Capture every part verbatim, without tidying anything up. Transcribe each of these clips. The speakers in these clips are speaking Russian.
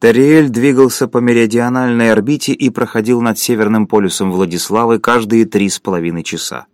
Тариэль двигался по меридиональной орбите и проходил над Северным полюсом Владиславы каждые три с половиной часа.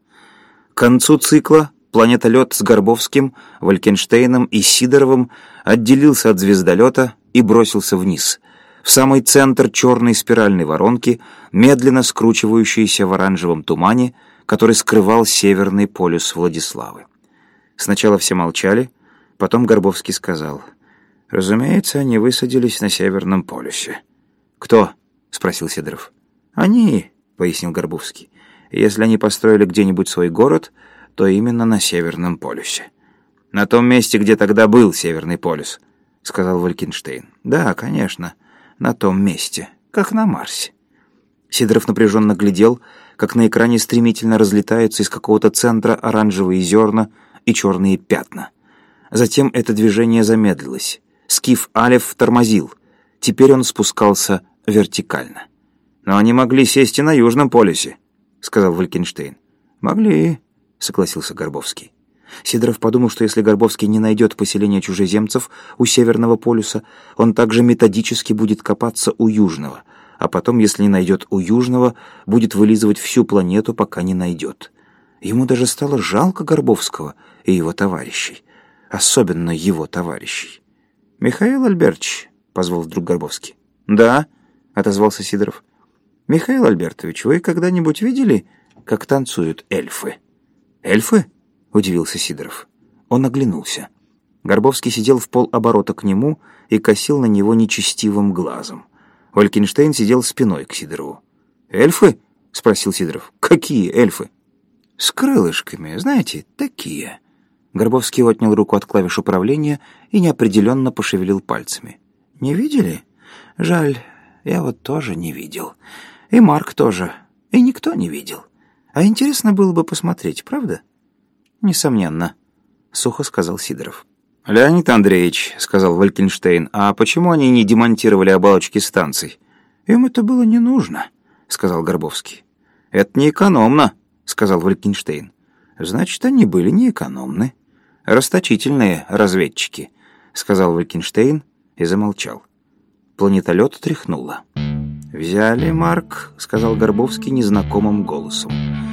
К концу цикла планетолет с Горбовским, Валькенштейном и Сидоровым отделился от звездолета и бросился вниз, в самый центр черной спиральной воронки, медленно скручивающейся в оранжевом тумане, который скрывал Северный полюс Владиславы. Сначала все молчали, потом Горбовский сказал: «Разумеется, они высадились на Северном полюсе». «Кто?» — спросил Сидоров. «Они», — пояснил Горбовский. «Если они построили где-нибудь свой город, то именно на Северном полюсе». «На том месте, где тогда был Северный полюс», — сказал Валькенштейн. «Да, конечно, на том месте, как на Марсе». Сидоров напряженно глядел, как на экране стремительно разлетаются из какого-то центра оранжевые зерна и черные пятна. Затем это движение замедлилось. Скиф Алеф тормозил. Теперь он спускался вертикально. «Но они могли сесть и на Южном полюсе», — сказал Валькенштейн. «Могли», — согласился Горбовский. Сидоров подумал, что если Горбовский не найдет поселения чужеземцев у Северного полюса, он также методически будет копаться у Южного, а потом, если не найдет у Южного, будет вылизывать всю планету, пока не найдет. Ему даже стало жалко Горбовского и его товарищей, особенно его товарищей. «Михаил Альбертович», — позвал вдруг Горбовский. «Да», — отозвался Сидоров. «Михаил Альбертович, вы когда-нибудь видели, как танцуют эльфы?» «Эльфы?» — удивился Сидоров. Он оглянулся. Горбовский сидел в полоборота к нему и косил на него нечестивым глазом. Валькенштейн сидел спиной к Сидорову. «Эльфы?» — спросил Сидоров. «Какие эльфы?» «С крылышками, знаете, такие». Горбовский отнял руку от клавиш управления и неопределенно пошевелил пальцами. «Не видели? Жаль, я вот тоже не видел. И Марк тоже. И никто не видел. А интересно было бы посмотреть, правда?» «Несомненно», — сухо сказал Сидоров. «Леонид Андреевич», — сказал Валькенштейн, — «а почему они не демонтировали оболочки станций?» «Им это было не нужно», — сказал Горбовский. «Это не экономно», — сказал Валькенштейн. «Значит, они были неэкономны. Расточительные разведчики», — сказал Валькенштейн и замолчал. Планетолет тряхнуло. «Взяли, Марк», — сказал Горбовский незнакомым голосом.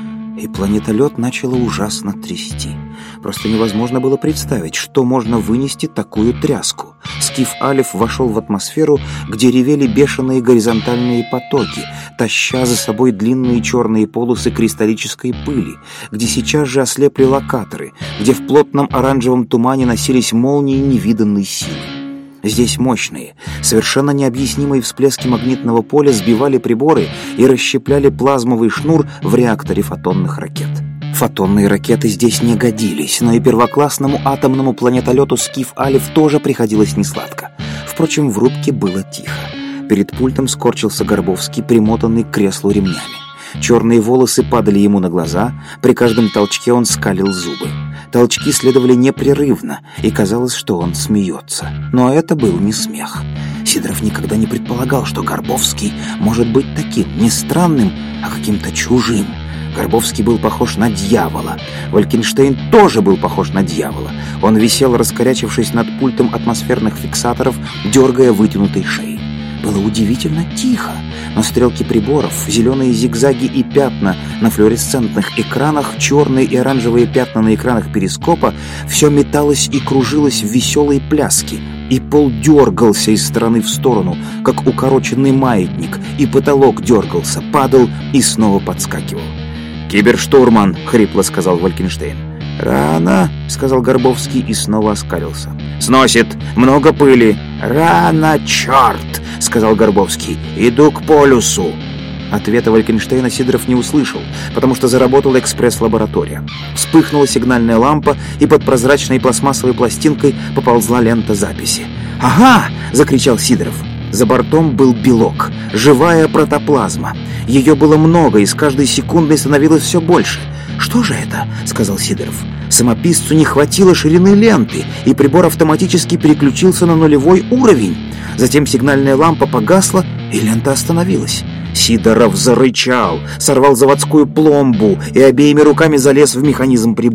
И планетолет начало ужасно трясти. Просто невозможно было представить, что можно вынести такую тряску. Скиф Алеф вошел в атмосферу, где ревели бешеные горизонтальные потоки, таща за собой длинные черные полосы кристаллической пыли, где сейчас же ослепли локаторы, где в плотном оранжевом тумане носились молнии невиданной силы. Здесь мощные, совершенно необъяснимые всплески магнитного поля сбивали приборы и расщепляли плазмовый шнур в реакторе фотонных ракет. Фотонные ракеты здесь не годились, но и первоклассному атомному планетолету Скиф Алеф тоже приходилось несладко. Впрочем, в рубке было тихо. Перед пультом скорчился Горбовский, примотанный к креслу ремнями. Черные волосы падали ему на глаза, при каждом толчке он скалил зубы. Толчки следовали непрерывно, и казалось, что он смеется. Но это был не смех. Сидоров никогда не предполагал, что Горбовский может быть таким, не странным, а каким-то чужим. Горбовский был похож на дьявола. Валькенштейн тоже был похож на дьявола. Он висел, раскорячившись над пультом атмосферных фиксаторов, дергая вытянутой шеей. Было удивительно тихо, но стрелки приборов, зеленые зигзаги и пятна на флуоресцентных экранах, черные и оранжевые пятна на экранах перископа — все металось и кружилось в веселой пляске, и пол дергался из стороны в сторону, как укороченный маятник, и потолок дергался, падал и снова подскакивал. «Киберштурман!» — хрипло сказал Валькенштейн. «Рано!» — сказал Горбовский и снова оскалился. «Сносит! Много пыли!» «Рано, черт!» — сказал Горбовский. «Иду к полюсу!» Ответа Валькенштейна Сидоров не услышал, потому что заработала экспресс-лаборатория. Вспыхнула сигнальная лампа, и под прозрачной пластмассовой пластинкой поползла лента записи. «Ага!» — закричал Сидоров. За бортом был белок, живая протоплазма. Ее было много, и с каждой секундой становилось все больше. «Что же это?» — сказал Сидоров. Самописцу не хватило ширины ленты, и прибор автоматически переключился на нулевой уровень. Затем сигнальная лампа погасла, и лента остановилась. Сидоров зарычал, сорвал заводскую пломбу и обеими руками залез в механизм прибора.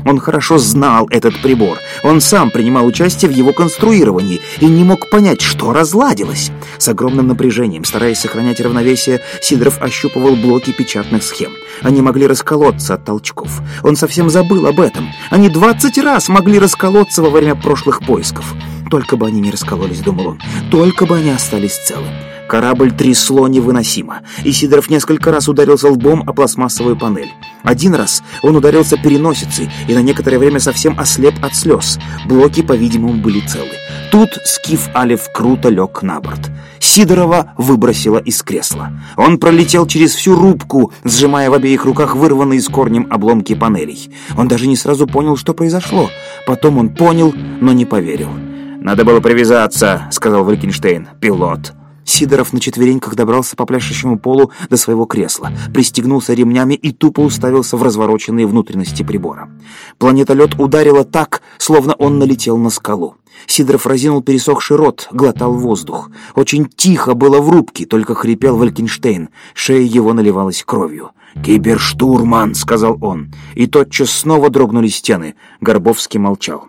Он хорошо знал этот прибор. Он сам принимал участие в его конструировании и не мог понять, что разладилось. С огромным напряжением, стараясь сохранять равновесие, Сидоров ощупывал блоки печатных схем. Они могли расколоться от толчков. Он совсем забыл об этом. Они двадцать раз могли расколоться во время прошлых поисков. Только бы они не раскололись, думал он. Только бы они остались целы. Корабль трясло невыносимо, и Сидоров несколько раз ударился лбом о пластмассовую панель. Один раз он ударился переносицей и на некоторое время совсем ослеп от слез. Блоки, по-видимому, были целы. Тут Скиф Алеф круто лег на борт. Сидорова выбросило из кресла. Он пролетел через всю рубку, сжимая в обеих руках вырванные с корнем обломки панелей. Он даже не сразу понял, что произошло. Потом он понял, но не поверил. «Надо было привязаться», — сказал Валькенштейн. «Пилот». Сидоров на четвереньках добрался по пляшущему полу до своего кресла, пристегнулся ремнями и тупо уставился в развороченные внутренности прибора. Планетолет ударило так, словно он налетел на скалу. Сидоров разинул пересохший рот, глотал воздух. Очень тихо было в рубке, только хрипел Валькенштейн. Шея его наливалась кровью. «Киберштурман», — сказал он, и тотчас снова дрогнули стены. Горбовский молчал.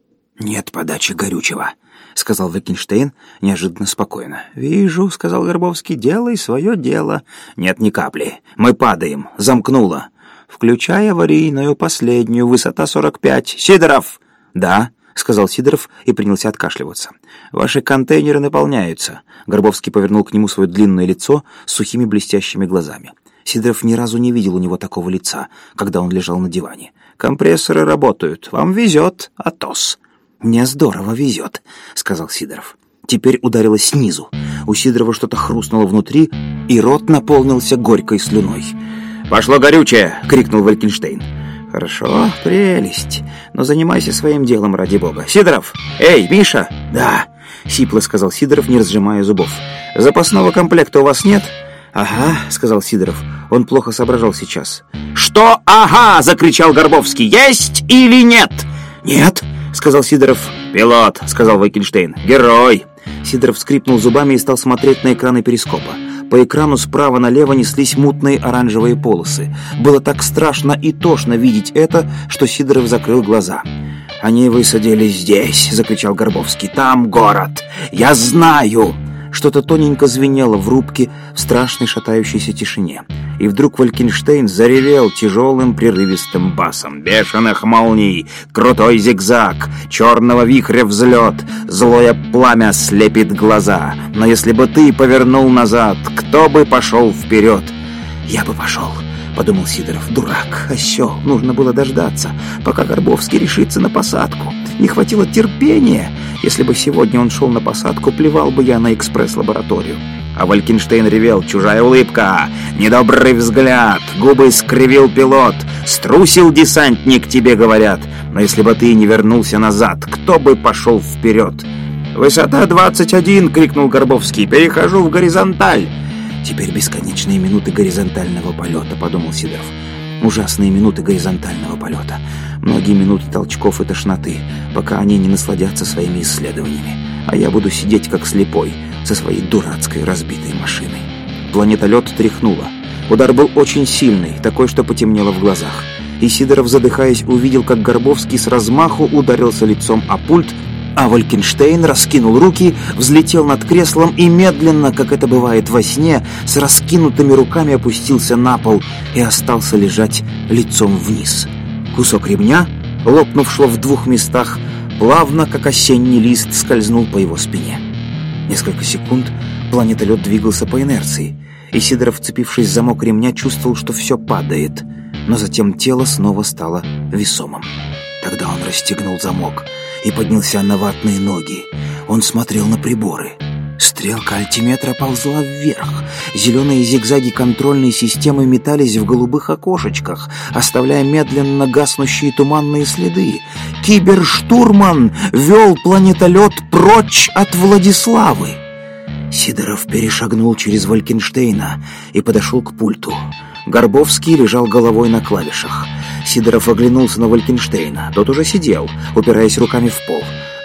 «Нет подачи горючего», — сказал Валькенштейн неожиданно спокойно. «Вижу», — сказал Горбовский, — «делай свое дело». «Нет ни капли. Мы падаем. Замкнуло. Включай аварийную, последнюю, высота сорок пять. Сидоров!» «Да», — сказал Сидоров и принялся откашливаться. «Ваши контейнеры наполняются». Горбовский повернул к нему свое длинное лицо с сухими блестящими глазами. Сидоров ни разу не видел у него такого лица, когда он лежал на диване. «Компрессоры работают. Вам везет, Атос». «Мне здорово везет», — сказал Сидоров. Теперь ударило снизу. У Сидорова что-то хрустнуло внутри, и рот наполнился горькой слюной. «Пошло горючее!» — крикнул Валькенштейн. «Хорошо, прелесть. Но занимайся своим делом, ради бога. Сидоров! Эй, Миша!» «Да!» — сипло сказал Сидоров, не разжимая зубов. «Запасного комплекта у вас нет?» «Ага», — сказал Сидоров. Он плохо соображал сейчас. «Что «ага»?» — закричал Горбовский. «Есть или нет?» «Нет», — сказал Сидоров. «Пилот», — сказал Валькенштейн. «Герой». Сидоров скрипнул зубами и стал смотреть на экраны перископа. По экрану справа налево неслись мутные оранжевые полосы. Было так страшно и тошно видеть это, что Сидоров закрыл глаза. «Они высадились здесь», — закричал Горбовский. «Там город. Я знаю». Что-то тоненько звенело в рубке в страшной шатающейся тишине. И вдруг Валькенштейн заревел тяжелым прерывистым басом. «Бешеных молний, крутой зигзаг, черного вихря взлет, злое пламя слепит глаза. Но если бы ты повернул назад, кто бы пошел вперед?» «Я бы пошел», — подумал Сидоров. «Дурак, осел, нужно было дождаться, пока Горбовский решится на посадку. Не хватило терпения. Если бы сегодня он шел на посадку, плевал бы я на экспресс-лабораторию». А Валькенштейн ревел: «Чужая улыбка, недобрый взгляд, губы скривил пилот, струсил десантник, тебе говорят. Но если бы ты не вернулся назад, кто бы пошел вперед?» «Высота двадцать один!» — крикнул Горбовский. «Перехожу в горизонталь!» «Теперь бесконечные минуты горизонтального полета», — подумал Сидоров. «Ужасные минуты горизонтального полета. Многие минуты толчков и тошноты, пока они не насладятся своими исследованиями. А я буду сидеть как слепой со своей дурацкой разбитой машиной». Планетолет тряхнуло. Удар был очень сильный, такой, что потемнело в глазах. И Сидоров, задыхаясь, увидел, как Горбовский с размаху ударился лицом о пульт, а Валькенштейн раскинул руки, взлетел над креслом и медленно, как это бывает во сне, с раскинутыми руками опустился на пол и остался лежать лицом вниз. Кусок ремня, лопнувшего в двух местах, плавно, как осенний лист, скользнул по его спине. Несколько секунд планетолет двигался по инерции, и Сидоров, вцепившись в замок ремня, чувствовал, что все падает, но затем тело снова стало весомым. Тогда он расстегнул замок и поднялся на ватные ноги. Он смотрел на приборы. Стрелка альтиметра ползла вверх. Зеленые зигзаги контрольной системы метались в голубых окошечках, оставляя медленно гаснущие туманные следы. Киберштурман вел планетолет прочь от Владиславы. Сидоров перешагнул через Валькенштейна и подошел к пульту. Горбовский лежал головой на клавишах. Сидоров оглянулся на Валькенштейна. Тот уже сидел, упираясь руками в пол.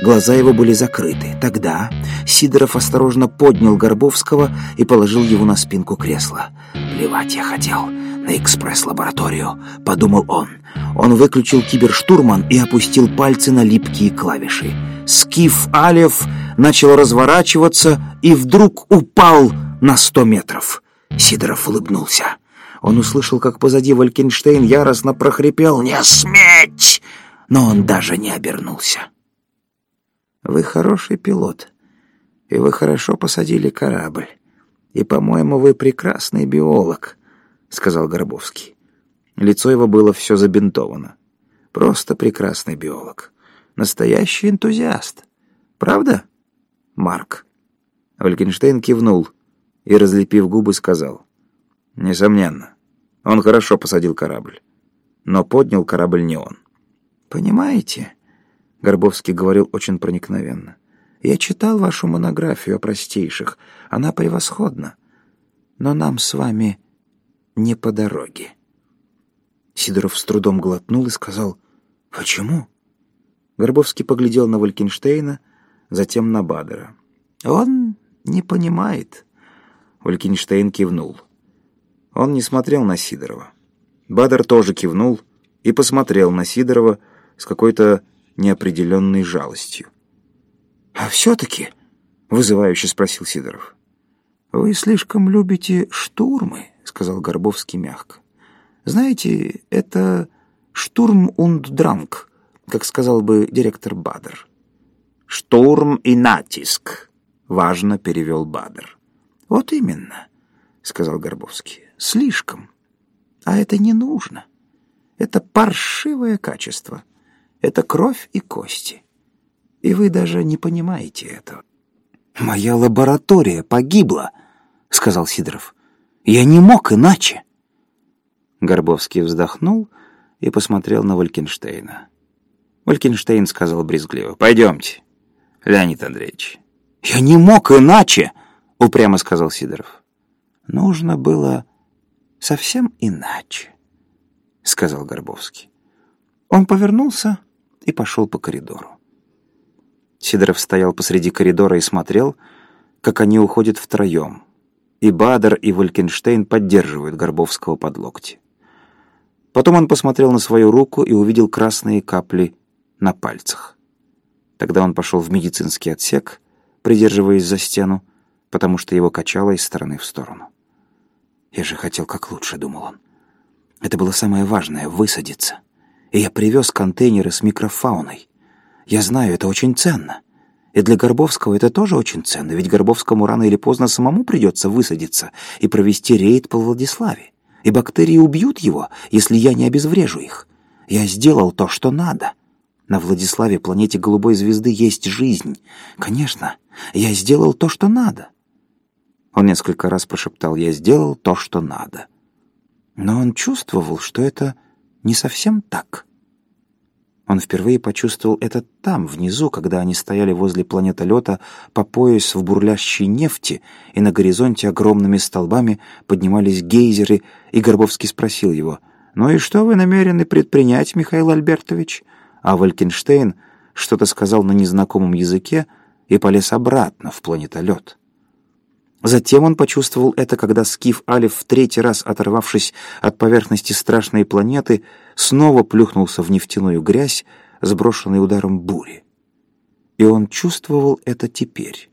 Глаза его были закрыты. Тогда Сидоров осторожно поднял Горбовского и положил его на спинку кресла. «Плевать я хотел на экспресс-лабораторию», — подумал он. Он выключил киберштурман и опустил пальцы на липкие клавиши. Скиф Алеф начал разворачиваться и вдруг упал на сто метров. Сидоров улыбнулся. Он услышал, как позади Валькенштейн яростно прохрипел «Не сметь!», но он даже не обернулся. «Вы хороший пилот, и вы хорошо посадили корабль. И, по-моему, вы прекрасный биолог», — сказал Горбовский. Лицо его было все забинтовано. «Просто прекрасный биолог. Настоящий энтузиаст. Правда, Марк?» Валькенштейн кивнул и, разлепив губы, сказал: «Несомненно, он хорошо посадил корабль. Но поднял корабль не он». «Понимаете?» — Горбовский говорил очень проникновенно. «Я читал вашу монографию о простейших. Она превосходна. Но нам с вами не по дороге». Сидоров с трудом глотнул и сказал: «Почему?» Горбовский поглядел на Валькенштейна, затем на Бадера. «Он не понимает». Валькенштейн кивнул. Он не смотрел на Сидорова. Бадер тоже кивнул и посмотрел на Сидорова с какой-то неопределенной жалостью. «А все-таки?» — вызывающе спросил Сидоров. «Вы слишком любите штурмы», — сказал Горбовский мягко. «Знаете, это штурм und дранг, как сказал бы директор Бадер». «Штурм и натиск», — важно перевел Бадер. «Вот именно», — сказал Горбовский. «Слишком. А это не нужно. Это паршивое качество. Это кровь и кости. И вы даже не понимаете этого». «Моя лаборатория погибла», — сказал Сидоров. «Я не мог иначе». Горбовский вздохнул и посмотрел на Валькенштейна. Валькенштейн сказал брезгливо: «Пойдемте, Леонид Андреевич». «Я не мог иначе», — упрямо сказал Сидоров. «Нужно было совсем иначе», — сказал Горбовский. Он повернулся и пошел по коридору. Сидоров стоял посреди коридора и смотрел, как они уходят втроем, и Бадер, и Валькенштейн поддерживают Горбовского под локти. Потом он посмотрел на свою руку и увидел красные капли на пальцах. Тогда он пошел в медицинский отсек, придерживаясь за стену, потому что его качало из стороны в сторону. «Я же хотел как лучше», — думал он. «Это было самое важное — высадиться. И я привез контейнеры с микрофауной. Я знаю, это очень ценно. И для Горбовского это тоже очень ценно, ведь Горбовскому рано или поздно самому придется высадиться и провести рейд по Владиславе. И бактерии убьют его, если я не обезврежу их. Я сделал то, что надо. На Владиславе, планете голубой звезды, есть жизнь. Конечно, я сделал то, что надо». Он несколько раз прошептал: «Я сделал то, что надо». Но он чувствовал, что это не совсем так. Он впервые почувствовал это там, внизу, когда они стояли возле планетолета по пояс в бурлящей нефти, и на горизонте огромными столбами поднимались гейзеры, и Горбовский спросил его: «Ну и что вы намерены предпринять, Михаил Альбертович?» А Валькенштейн что-то сказал на незнакомом языке и полез обратно в планетолет. Затем он почувствовал это, когда Скиф Алеф, в третий раз оторвавшись от поверхности страшной планеты, снова плюхнулся в нефтяную грязь, сброшенный ударом бури. И он чувствовал это теперь.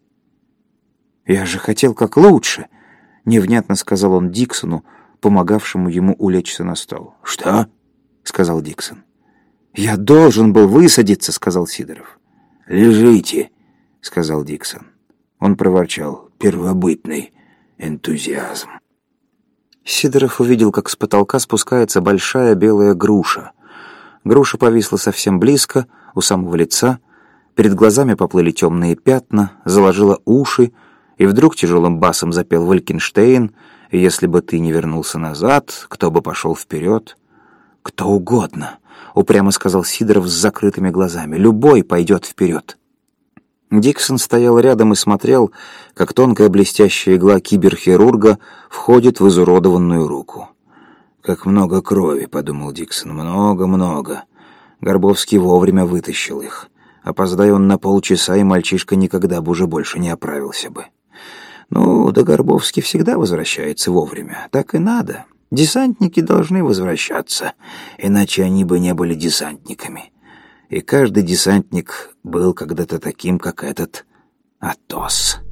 «Я же хотел как лучше», — невнятно сказал он Диксону, помогавшему ему улечься на стол. «Что?» — сказал Диксон. «Я должен был высадиться», — сказал Сидоров. «Лежите», — сказал Диксон. Он проворчал: «Первобытный энтузиазм». Сидоров увидел, как с потолка спускается большая белая груша. Груша повисла совсем близко, у самого лица. Перед глазами поплыли темные пятна, заложила уши, и вдруг тяжелым басом запел Валькенштейн: «Если бы ты не вернулся назад, кто бы пошел вперед?» «Кто угодно», — упрямо сказал Сидоров с закрытыми глазами. «Любой пойдет вперед». Диксон стоял рядом и смотрел, как тонкая блестящая игла киберхирурга входит в изуродованную руку. «Как много крови», — подумал Диксон, — «много-много». Горбовский вовремя вытащил их. Опоздай он на полчаса, и мальчишка никогда бы уже больше не оправился бы. Ну, да Горбовский всегда возвращается вовремя. Так и надо. Десантники должны возвращаться, иначе они бы не были десантниками. И каждый десантник был когда-то таким, как этот Атос.